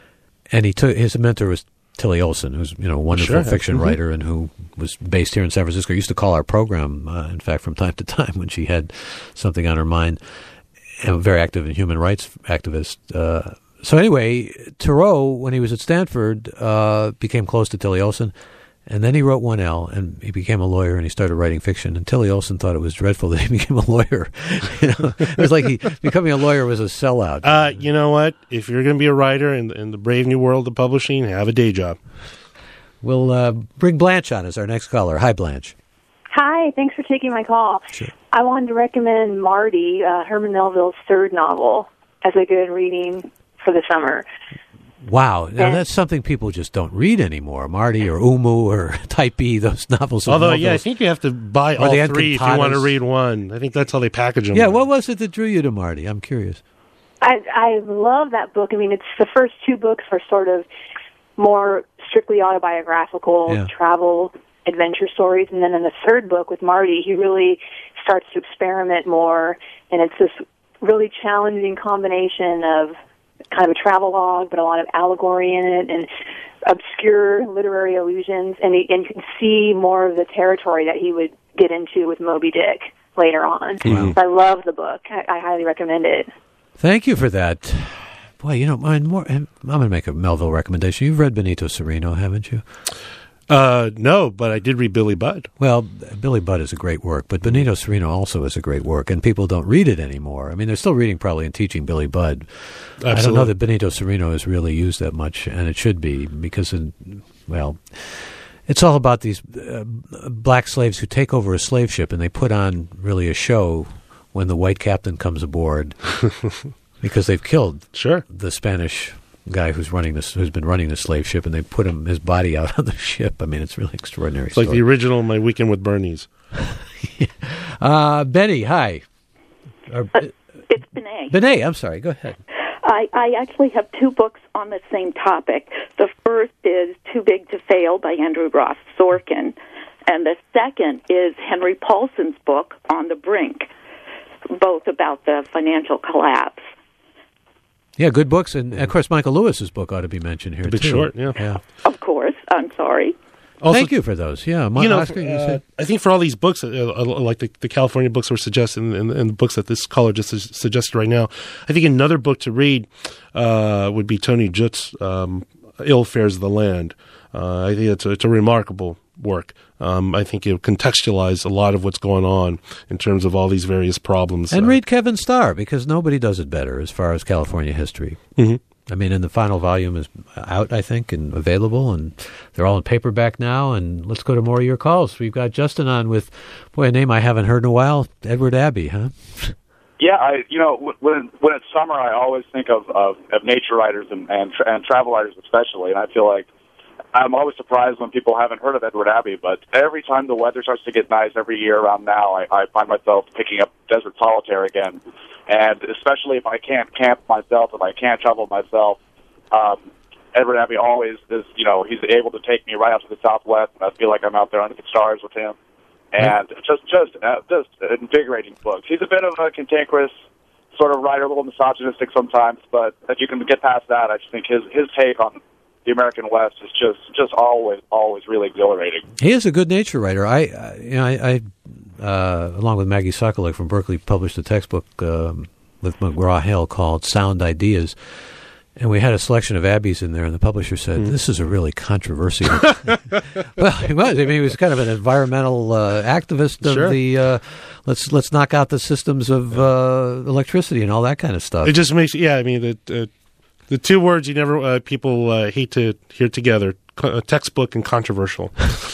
and he took his mentor was Tilly Olson, who's you know a wonderful sure. fiction mm-hmm. writer and who was based here in San Francisco. Used to call our program, uh, in fact, from time to time when she had something on her mind. And a very active and human rights activist. Uh, so anyway, Thoreau, when he was at Stanford, uh, became close to Tilly Olson, and then he wrote one L, and he became a lawyer, and he started writing fiction. And Tilly Olson thought it was dreadful that he became a lawyer. You know, it was like he becoming a lawyer was a sellout. Uh, you know what? If you're going to be a writer in, in the brave new world of publishing, have a day job. We'll uh, bring Blanche on as our next caller. Hi, Blanche. Hi, thanks for taking my call. Sure. I wanted to recommend Marty, uh, Herman Melville's third novel, as a good reading for the summer. Wow. Now, and, that's something people just don't read anymore. Marty or Umu or Type E, those novels. Although, novels. yeah, I think you have to buy or all three if you want to read one. I think that's how they package them. Yeah, what was it that drew you to Marty? I'm curious. I, I love that book. I mean, it's the first two books are sort of more strictly autobiographical, yeah. travel adventure stories, and then in the third book with Marty, he really starts to experiment more, and it's this really challenging combination of kind of a travelogue, but a lot of allegory in it, and obscure literary allusions, and, he, and you can see more of the territory that he would get into with Moby Dick later on. Wow. So I love the book. I, I highly recommend it. Thank you for that. Boy, you know, mine more, I'm going to make a Melville recommendation. You've read Benito Cereno, haven't you? Uh, no, but I did read Billy Budd. Well, Billy Budd is a great work, but Benito Cereno also is a great work, and people don't read it anymore. I mean, they're still reading probably and teaching Billy Budd. Absolutely. I don't know that Benito Cereno is really used that much, and it should be, because, in, well, it's all about these uh, black slaves who take over a slave ship, and they put on really a show when the white captain comes aboard, because they've killed sure. the Spanish guy who's running this, who's been running the slave ship, and they put him his body out on the ship. I mean, it's really extraordinary. It's story. Like the original My Weekend with Bernie's. uh, Benny, hi. Or, uh, it's Benet. Benet, I'm sorry. Go ahead. I, I actually have two books on the same topic. The first is Too Big to Fail by Andrew Ross Sorkin, and the second is Henry Paulson's book On the Brink, both about the financial collapse. Yeah, good books, and of course, Michael Lewis's book ought to be mentioned here. A bit too. short, yeah. yeah. Of course, I'm sorry. Also, thank you for those. Yeah, you know, Oscar, uh, you said? I think for all these books, uh, like the, the California books we're suggesting, and, and the books that this caller just su- suggested right now, I think another book to read uh, would be Tony Judd's um, "Ill Fares the Land." Uh, I think it's a, it's a remarkable work. Um, I think it contextualizes a lot of what's going on in terms of all these various problems. And uh, read Kevin Starr, because nobody does it better as far as California history. Mm-hmm. I mean, and the final volume is out, I think, and available, and they're all in paperback now. And let's go to more of your calls. We've got Justin on with, boy, a name I haven't heard in a while, Edward Abbey, huh? Yeah, I you know when when it's summer, I always think of of, of nature writers and and, tra- and travel writers especially, and I feel like I'm always surprised when people haven't heard of Edward Abbey. But every time the weather starts to get nice every year around now, I, I find myself picking up Desert Solitaire again, and especially if I can't camp myself, if I can't travel myself, um, Edward Abbey always is. You know, he's able to take me right out to the Southwest, and I feel like I'm out there under the stars with him. And just, just, uh, just invigorating books. He's a bit of a cantankerous sort of writer, a little misogynistic sometimes, but if you can get past that, I just think his his take on the American West is just, just always, always really exhilarating. He is a good nature writer. I, uh, you know, I, I uh, along with Maggie Sokolik from Berkeley, published a textbook um, with McGraw-Hill called Sound Ideas. And we had a selection of Abbeys in there, and the publisher said, mm. this is a really controversial... Well, he was. I mean, he was kind of an environmental uh, activist of sure. the, uh, let's let's knock out the systems of uh, electricity and all that kind of stuff. It just makes, yeah, I mean, the, uh, the two words you never, uh, people uh, hate to hear together, co- textbook and controversial.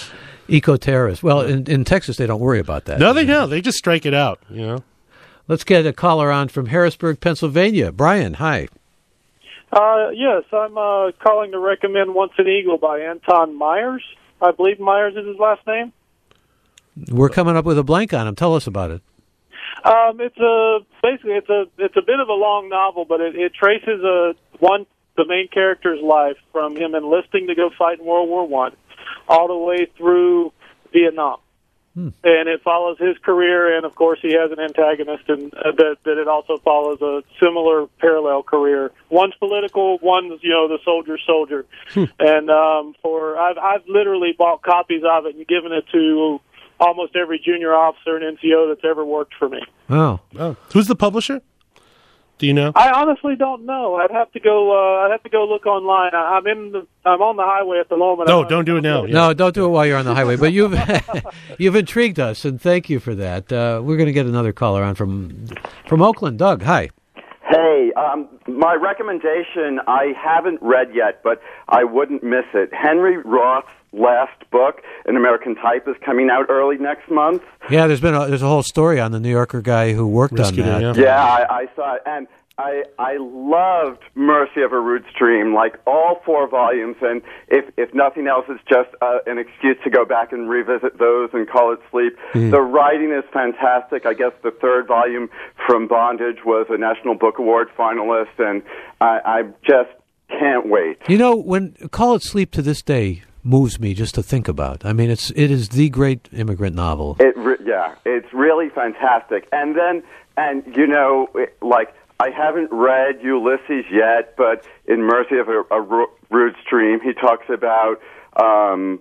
Eco-terrorists. Well, in, in Texas, they don't worry about that. No, they don't. They just strike it out, you know. Let's get a caller on from Harrisburg, Pennsylvania. Brian, hi. Uh, yes, I'm uh, calling to recommend Once an Eagle by Anton Myers. I believe Myers is his last name. We're coming up with a blank on him. Tell us about it. Um, it's a basically it's a it's a bit of a long novel, but it, it traces a one the main character's life from him enlisting to go fight in World War One, all the way through Vietnam, hmm. and it follows his career. And of course, he has an antagonist, and uh, that that it also follows a similar parallel career. One's political, one's you know the soldier soldier, hmm. and um, for I've I've literally bought copies of it and given it to almost every junior officer and N C O that's ever worked for me. Oh, oh. Who's the publisher? Do you know? I honestly don't know. I'd have to go. Uh, I'd have to go look online. I, I'm in. The, I'm on the highway at the moment. No, don't do it now. Yeah. No, don't do it while you're on the highway. But you've you've intrigued us, and thank you for that. Uh, we're going to get another caller on from from Oakland. Doug, hi. Hey, um, my recommendation I haven't read yet, but I wouldn't miss it. Henry Roth's last book, An American Type, is coming out early next month. Yeah, there's been a, there's a whole story on the New Yorker guy who worked Rescued on that. It, yeah, yeah I, I saw it, and I I loved Mercy of a Rude Stream, like all four volumes, and if if nothing else, it's just uh, an excuse to go back and revisit those and call it sleep. Mm. The writing is fantastic. I guess the third volume, From Bondage, was a National Book Award finalist, and I, I just can't wait. You know, when Call It Sleep to this day moves me just to think about. I mean, it's it is the great immigrant novel. It re- yeah, it's really fantastic. And then, and you know, it, like I haven't read Ulysses yet, but in Mercy of a, a Rude Stream, he talks about um,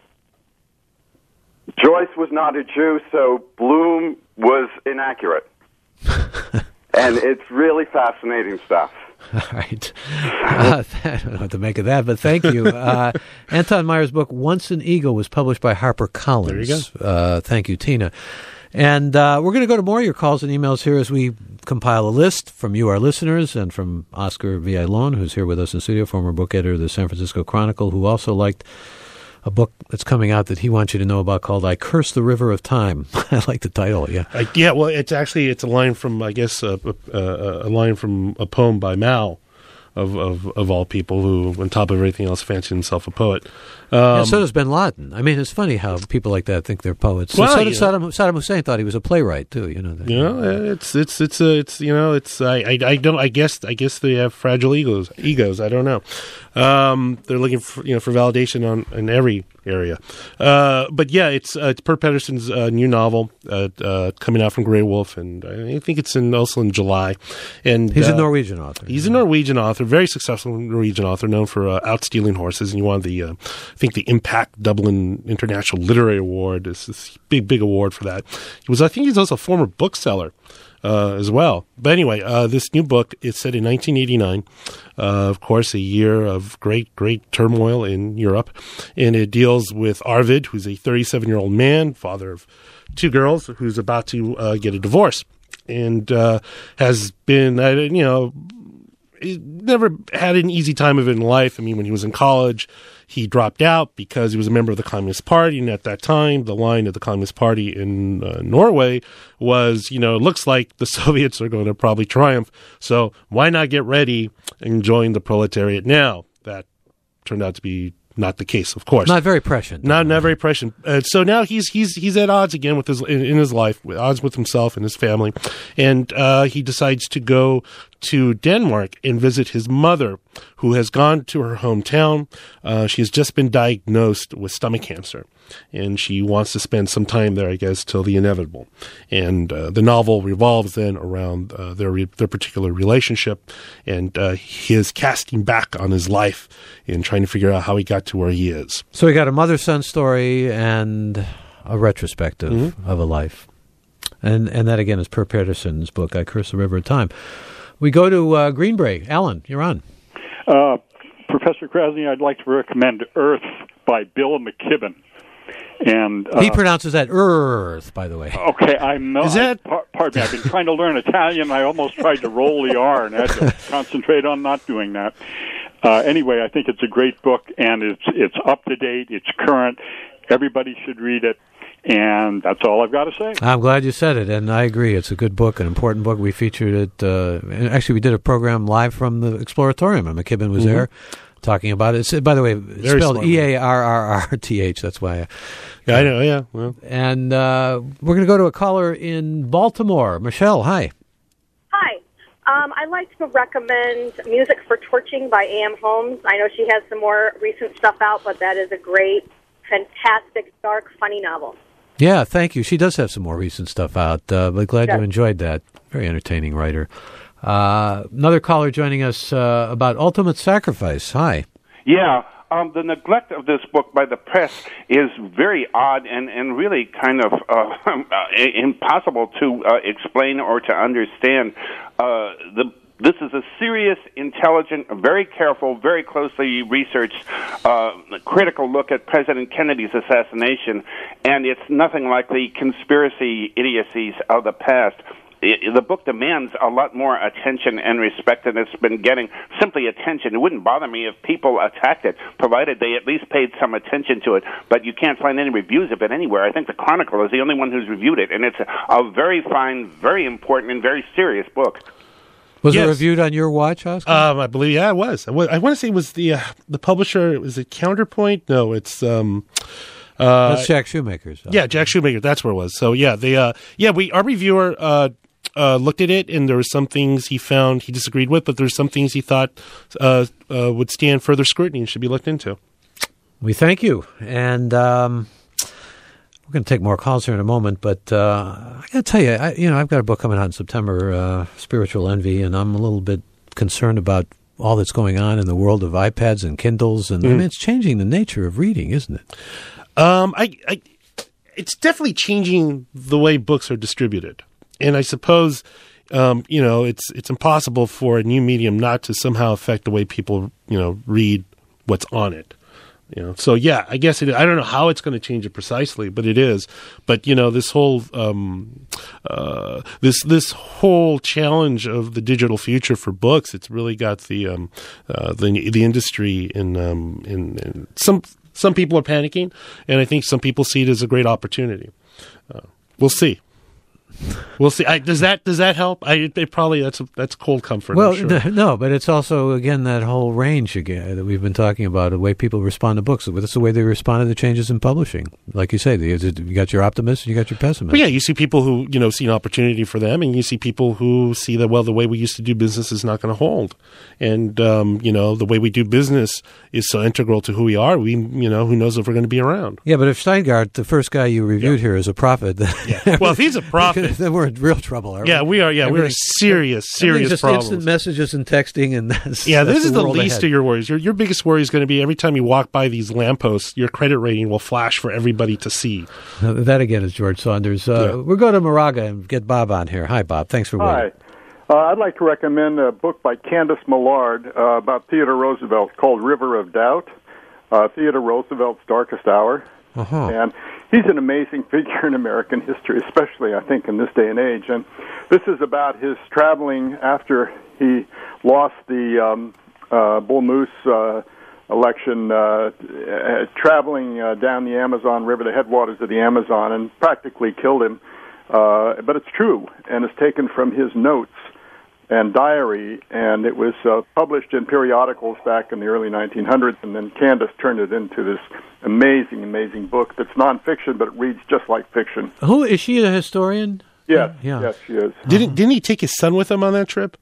Joyce was not a Jew, so Bloom was inaccurate. And it's really fascinating stuff. All right. Uh, I don't know what to make of that, but thank you. Uh, Anton Myers' book, Once an Eagle, was published by HarperCollins. There you go. Uh, thank you, Tina. And uh, we're going to go to more of your calls and emails here as we compile a list from you, our listeners, and from Oscar Villalon, who's here with us in studio, former book editor of the San Francisco Chronicle, who also liked a book that's coming out that he wants you to know about called I Curse the River of Time. I like the title, yeah. Uh, yeah, well, it's actually, it's a line from, I guess, uh, uh, a line from a poem by Mao, of, of, of all people, who, on top of everything else, fancied himself a poet. Um, yeah, so does bin Laden. I mean, it's funny how people like that think they're poets. Well, so did Saddam, Saddam Hussein thought he was a playwright too. You know, that. You know, it's it's it's uh, it's you know, it's I, I I don't I guess I guess they have fragile egos. Egos, I don't know. Um, they're looking for you know for validation on in every area. Uh, but yeah, it's uh, it's Per Pedersen's uh, new novel uh, uh, coming out from Grey Wolf, and I think it's in also in July. And he's uh, a Norwegian author. He's a Norwegian author, very successful Norwegian author, known for uh, Outstealing Horses, and he won the uh, I think the Impact Dublin International Literary Award. It's this big big award for that. He was I think he's also a former bookseller. Uh, as well. But anyway, uh, this new book is set in nineteen eighty-nine, uh, of course, a year of great, great turmoil in Europe. And it deals with Arvid, who's a thirty-seven-year-old man, father of two girls, who's about to uh, get a divorce. And uh, has been, uh, you know, he never had an easy time of it in life. I mean, when he was in college, he dropped out because he was a member of the Communist Party. And at that time, the line of the Communist Party in uh, Norway was, you know, it looks like the Soviets are going to probably triumph. So why not get ready and join the proletariat now? That turned out to be not the case, of course. Not very prescient. Not not very prescient. Uh, so now he's he's he's at odds again with his in, in his life, with odds with himself and his family, and uh, he decides to go to Denmark and visit his mother, who has gone to her hometown. Uh, she has just been diagnosed with stomach cancer, and she wants to spend some time there, I guess, till the inevitable. And uh, the novel revolves then around uh, their re- their particular relationship and uh, his casting back on his life and trying to figure out how he got to where he is. So we got a mother-son story and a retrospective mm-hmm. of a life. And and that, again, is Per Pedersen's book, I Curse the River of Time. We go to uh, Greenbrae. Alan, you're on. Uh, Professor Krasny, I'd like to recommend Earth by Bill McKibben. And uh, he pronounces that Earth, by the way. Okay, I'm not. Is that? I, pardon me. I've been trying to learn Italian. I almost tried to roll the R and had to concentrate on not doing that. Uh, anyway, I think it's a great book, and it's it's up to date. It's current. Everybody should read it. And that's all I've got to say. I'm glad you said it, and I agree. It's a good book, an important book. We featured it. Uh, and actually, we did a program live from the Exploratorium, and McKibben was mm-hmm. there talking about it. It's, by the way, it's Very spelled E A R R R T H. That's why. I, yeah, I know, yeah. Well. And uh, we're going to go to a caller in Baltimore. Michelle, hi. Hi. Um, I'd like to recommend Music for Torching by A M Holmes. I know she has some more recent stuff out, but that is a great, fantastic, dark, funny novel. Yeah, thank you. She does have some more recent stuff out, uh, but glad yes. you enjoyed that. Very entertaining writer. Uh, another caller joining us uh, about Ultimate Sacrifice. Hi. Yeah, um, the neglect of this book by the press is very odd and, and really kind of uh, impossible to uh, explain or to understand. Uh, the This is a serious, intelligent, very careful, very closely researched, uh, critical look at President Kennedy's assassination, and it's nothing like the conspiracy idiocies of the past. It, the book demands a lot more attention and respect than it's been getting. Simply attention. It wouldn't bother me if people attacked it, provided they at least paid some attention to it, but you can't find any reviews of it anywhere. I think the Chronicle is the only one who's reviewed it, and it's a, a very fine, very important, and very serious book. Was yes. it reviewed on your watch, Oscar? Um, I believe, yeah, it was. I, was, I want to say it was the uh, the publisher. Was it Counterpoint? No, it's um, uh, that's Jack Shoemaker's. Yeah, Jack Shoemaker. That's where it was. So yeah, they uh, yeah, we our reviewer uh, uh, looked at it, and there were some things he found he disagreed with, but there's some things he thought uh, uh, would stand further scrutiny and should be looked into. We thank you, and. Um, We're going to take more calls here in a moment, but uh, I got to tell you, I, you know, I've got a book coming out in September, uh, Spiritual Envy, and I'm a little bit concerned about all that's going on in the world of iPads and Kindles, and mm. I mean, it's changing the nature of reading, isn't it? Um, I, I, it's definitely changing the way books are distributed, and I suppose, um, you know, it's it's impossible for a new medium not to somehow affect the way people, you know, read what's on it. You know, so yeah, I guess it, I don't know how it's going to change it precisely, but it is. But you know, this whole um, uh, this this whole challenge of the digital future for books, it's really got the um, uh, the the industry in um, in, in some some people are panicking, and I think some people see it as a great opportunity. Uh, we'll see. We'll see. I, does that does that help? I it, it probably that's that's cold comfort. Well, I'm sure. no, but it's also again that whole range again that we've been talking about, the way people respond to books. That's the way they respond to the changes in publishing. Like you say, you got your optimists and you got your pessimists. Well, yeah, you see people who you know see an opportunity for them, and you see people who see that well, the way we used to do business is not going to hold, and um, you know the way we do business is so integral to who we are. We you know who knows if we're going to be around. Yeah, but if Steingart, the first guy you reviewed yeah. here, is a prophet, then yeah. well, if he's a prophet. Then we're in real trouble, aren't yeah, we? we are. Yeah, we're in serious, serious just problems. Instant messages and texting, and that's, yeah, that's this is the, the least ahead. of your worries. Your your biggest worry is going to be every time you walk by these lampposts, your credit rating will flash for everybody to see. That again is George Saunders. Uh, yeah. We'll go to Moraga and get Bob on here. Hi, Bob. Thanks for waiting. Hi. Uh, I'd like to recommend a book by Candace Millard uh, about Theodore Roosevelt called River of Doubt. Uh, Theodore Roosevelt's darkest hour. Uh-huh. And he's an amazing figure in American history, especially, I think, in this day and age. And this is about his traveling after he lost the um, uh, Bull Moose uh, election, uh, uh, traveling uh, down the Amazon River, the headwaters of the Amazon, and practically killed him. Uh, but it's true, and it's taken from his notes and diary, and it was uh, published in periodicals back in the early nineteen hundreds, and then Candace turned it into this amazing, amazing book that's nonfiction, but it reads just like fiction. Who is she, a historian? Yes, yeah. yes, she is. Didn't didn't he take his son with him on that trip?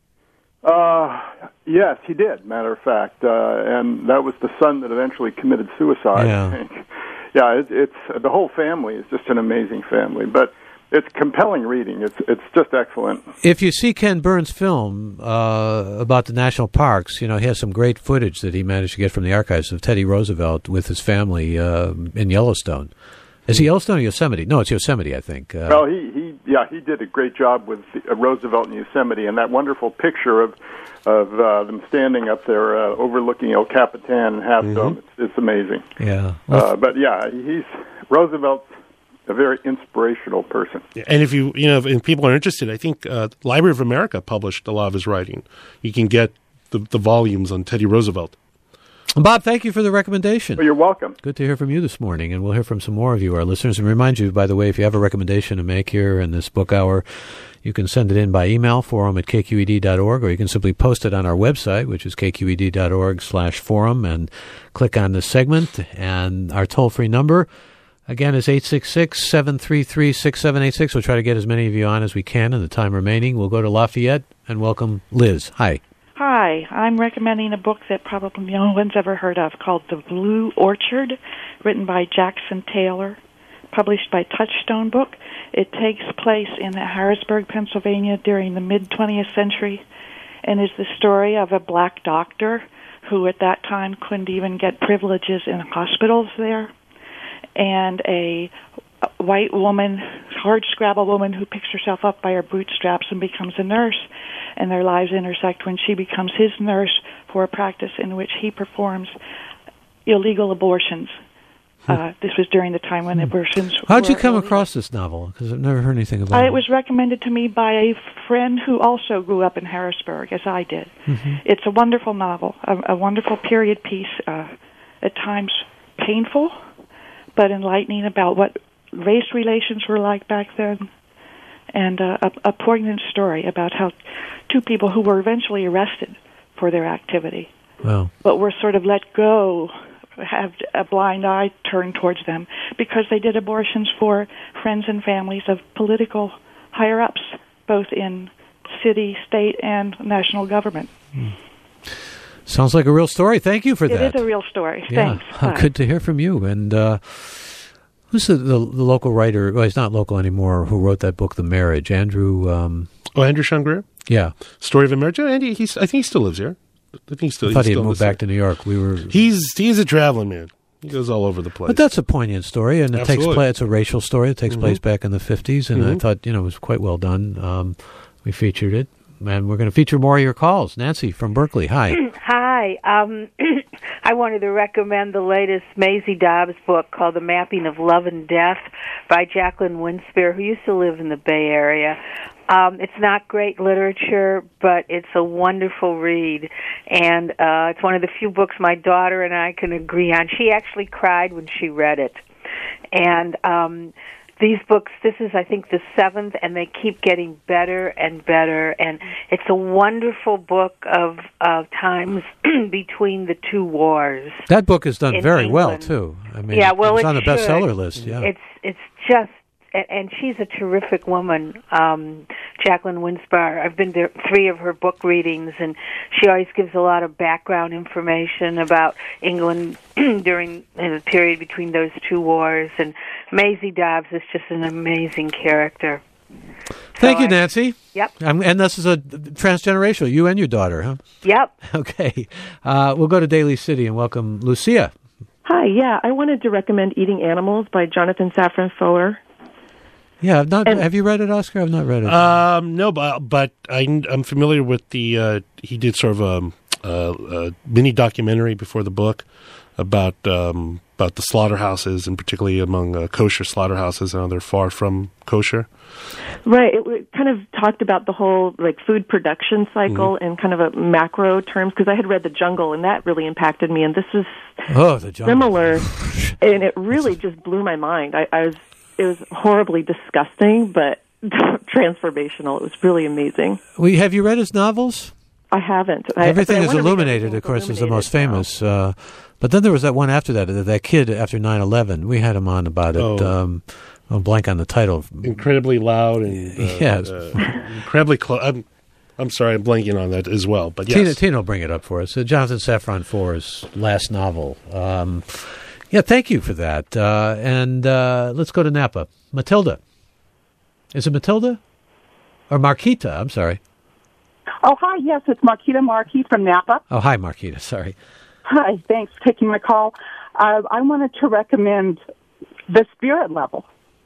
Uh, yes, he did, matter of fact, uh, and that was the son that eventually committed suicide. Yeah, yeah it, it's the whole family is just an amazing family, but it's compelling reading. It's it's just excellent. If you see Ken Burns' film uh, about the national parks, you know, he has some great footage that he managed to get from the archives of Teddy Roosevelt with his family uh, in Yellowstone. Is it Yellowstone or Yosemite? No, it's Yosemite, I think. Uh, well, he, he yeah, he did a great job with uh, Roosevelt in Yosemite, and that wonderful picture of of uh, them standing up there uh, overlooking El Capitan and Half Dome. Mm-hmm. It's, it's amazing. Yeah. Uh, but yeah, he's Roosevelt's a very inspirational person. And if you, you know, if people are interested, I think uh, Library of America published a lot of his writing. You can get the, the volumes on Teddy Roosevelt. Bob, thank you for the recommendation. Well, you're welcome. Good to hear from you this morning, and we'll hear from some more of you, our listeners. And remind you, by the way, if you have a recommendation to make here in this book hour, you can send it in by email, forum at k q e d dot org, or you can simply post it on our website, which is k q e d dot org slash forum, and click on the segment. And our toll-free number, again, is eight six six, seven three three, six seven eight six. We'll try to get as many of you on as we can in the time remaining. We'll go to Lafayette and welcome Liz. Hi. Hi, I'm recommending a book that probably no one's ever heard of called The Blue Orchard, written by Jackson Taylor, published by Touchstone Book. It takes place in Harrisburg, Pennsylvania during the mid-twentieth century and is the story of a black doctor who at that time couldn't even get privileges in hospitals there, and a white woman, hard-scrabble woman who picks herself up by her bootstraps and becomes a nurse, and their lives intersect when she becomes his nurse for a practice in which he performs illegal abortions. Hmm. Uh, this was during the time when abortions How'd were you come illegal. across this novel? Because I've never heard anything about Uh, it. it was recommended to me by a friend who also grew up in Harrisburg, as I did. Mm-hmm. It's a wonderful novel, a, a wonderful period piece, uh, at times painful, but enlightening about what race relations were like back then, and uh, a, a poignant story about how two people who were eventually arrested for their activity, Wow. but were sort of let go, have a blind eye turned towards them because they did abortions for friends and families of political higher-ups, both in city, state, and national government. Hmm. Sounds like a real story. Thank you for It that. is a real story. Yeah. Thanks. Bye. Good to hear from you. And uh, who's the, the, the local writer? Well, he's not local anymore. Who wrote that book, The Marriage? Andrew. Um, oh, Andrew Sean Greer? Yeah. Story of a Marriage. Oh, Andy, he's, I think he still lives here. I think he still. I thought he he had still moved lives back to New York. We were. He's he's a traveling man. He goes all over the place. But that's a poignant story, and it Absolutely. takes place. It's a racial story. It takes Mhm. place back in the fifties, and I Mhm. thought you know it was quite well done. Um, we featured it, and we're going to feature more of your calls. Nancy from Berkeley. Hi. Hi. Um, I wanted to recommend the latest Maisie Dobbs book called The Mapping of Love and Death by Jacqueline Winspear, who used to live in the Bay Area. Um, it's not great literature, but it's a wonderful read, and uh, it's one of the few books my daughter and I can agree on. She actually cried when she read it. And um, these books, this is, I think, the seventh, and they keep getting better and better. And it's a wonderful book of uh, times between the two wars. That book is done in very well England. too. I mean, yeah, well, it's it on the should. bestseller list. Yeah. It's it's just, and, and she's a terrific woman, um, Jacqueline Winspear. I've been to three of her book readings, and she always gives a lot of background information about England during the period between those two wars. And Maisie Dobbs is just an amazing character. Thank So you, I- Nancy. Yep. Um, and this is a transgenerational. You and your daughter, huh? Yep. Okay. Uh, we'll go to Daly City and welcome Lucia. Hi, yeah, I wanted to recommend Eating Animals by Jonathan Safran Foer. Yeah, I've not. Have you read it, Oscar? I've not read it. Um, no, but but I, I'm familiar with the. Uh, he did sort of a, a, a mini documentary before the book about um, about the slaughterhouses, and particularly among uh, kosher slaughterhouses, and how they're far from kosher. Right, it, it kind of talked about the whole like food production cycle Mm-hmm. in kind of a macro terms, because I had read The Jungle, and that really impacted me, and this is oh, The Jungle. similar, and it really just blew my mind. I, I was, it was horribly disgusting, but transformational. It was really amazing. We have you read his novels? I haven't. I, Everything but I is wanna read illuminated, everything of course, is the Illuminated most famous. Uh, but then there was that one after that, that, that kid after nine eleven. We had him on about it. Oh. Um, I'll blank on the title. Incredibly loud and uh, Yes. uh, incredibly close. I'm, I'm sorry, I'm blanking on that as well. But yes, Tina, Tina will bring it up for us. Uh, Jonathan Safran Foer's last novel. Um, yeah, thank you for that. Uh, and uh, let's go to Napa. Matilda. Is it Matilda? Or Marquita, I'm sorry. Oh, hi. Yes, it's Marquita Markey from Napa. Oh, hi, Marquita. Sorry. Hi. Thanks for taking my call. Uh, I wanted to recommend The Spirit Level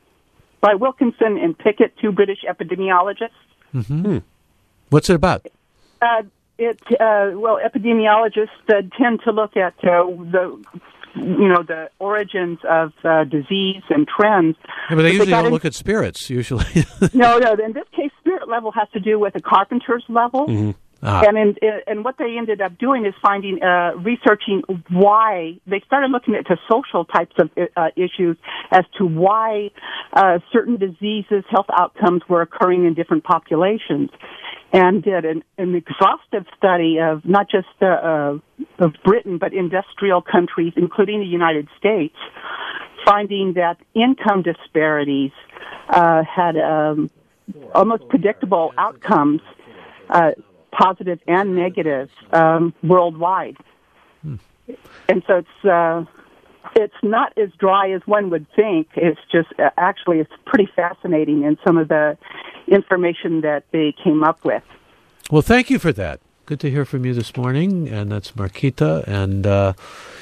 by Wilkinson and Pickett, two British epidemiologists. Mm-hmm. What's it about? Uh, it uh, well, epidemiologists uh, tend to look at uh, the you know the origins of uh, disease and trends. Yeah, but they usually got don't in- look at spirits, usually. no, no. In this case, spirit level has to do with a carpenter's level. Mhm. Ah. And in, and what they ended up doing is finding, uh, researching why they started looking at the social types of uh, issues as to why uh, certain diseases, health outcomes were occurring in different populations, and did an, an exhaustive study of not just uh, uh, of Britain but industrial countries, including the United States, finding that income disparities uh, had um, almost predictable outcomes. Uh, positive and negative, um, worldwide. Hmm. And so it's, uh, it's not as dry as one would think. It's just, uh, actually, it's pretty fascinating in some of the information that they came up with. Well, thank you for that. Good to hear from you this morning, and that's Marquita, and uh,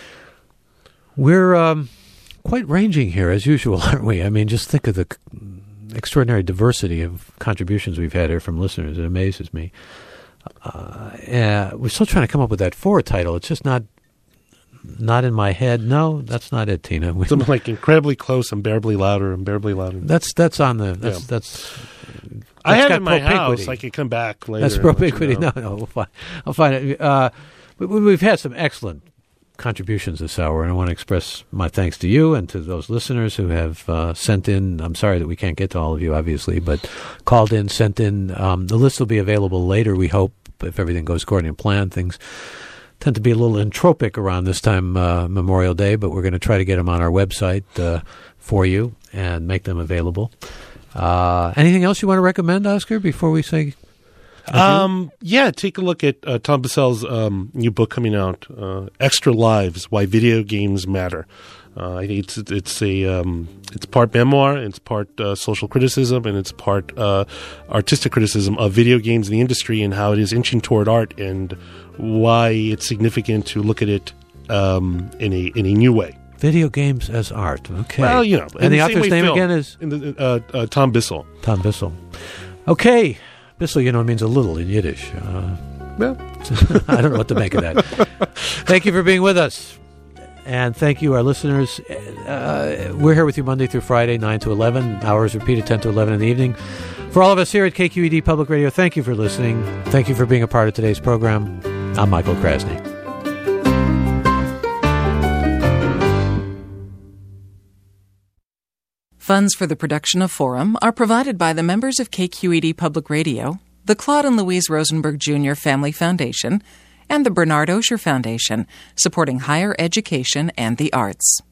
we're um, quite ranging here, as usual, aren't we? I mean, just think of the extraordinary diversity of contributions we've had here from listeners. It amazes me. Uh, uh, we're still trying to come up with that for title. It's just not not in my head. No, that's not it, Tina. We, Something like Incredibly Close, Unbearably Louder, Unbearably Louder. That's that's on the that's yeah. that's. I have got it in my propinquity. house. I can come back later. That's propinquity. You know. No, no, we'll find. I'll find it. Uh, we, we've had some excellent contributions this hour, and I want to express my thanks to you and to those listeners who have uh, sent in. I'm sorry that we can't get to all of you, obviously, but called in, sent in. Um, the list will be available later, we hope, if everything goes according to plan. Things tend to be a little entropic around this time, uh, Memorial Day, but we're going to try to get them on our website uh, for you and make them available. Uh, anything else you want to recommend, Oscar, before we say... Um, yeah, take a look at uh, Tom Bissell's um, new book coming out, uh, Extra Lives: Why Video Games Matter. Uh, I think it's it's a um, it's part memoir, it's part uh, social criticism, and it's part uh, artistic criticism of video games in the industry and how it is inching toward art, and why it's significant to look at it um, in a in a new way. Video games as art. Okay. Well, you know, and the author's name again is in the, uh, uh, Tom Bissell. Tom Bissell. Okay. Bissell, you know, means a little in Yiddish. Uh, well, I don't know what to make of that. Thank you for being with us. And thank you, our listeners. Uh, we're here with you Monday through Friday, nine to eleven. Hours repeated, ten to eleven in the evening. For all of us here at K Q E D Public Radio, thank you for listening. Thank you for being a part of today's program. I'm Michael Krasny. Funds for the production of Forum are provided by the members of K Q E D Public Radio, the Claude and Louise Rosenberg Junior Family Foundation, and the Bernard Osher Foundation, supporting higher education and the arts.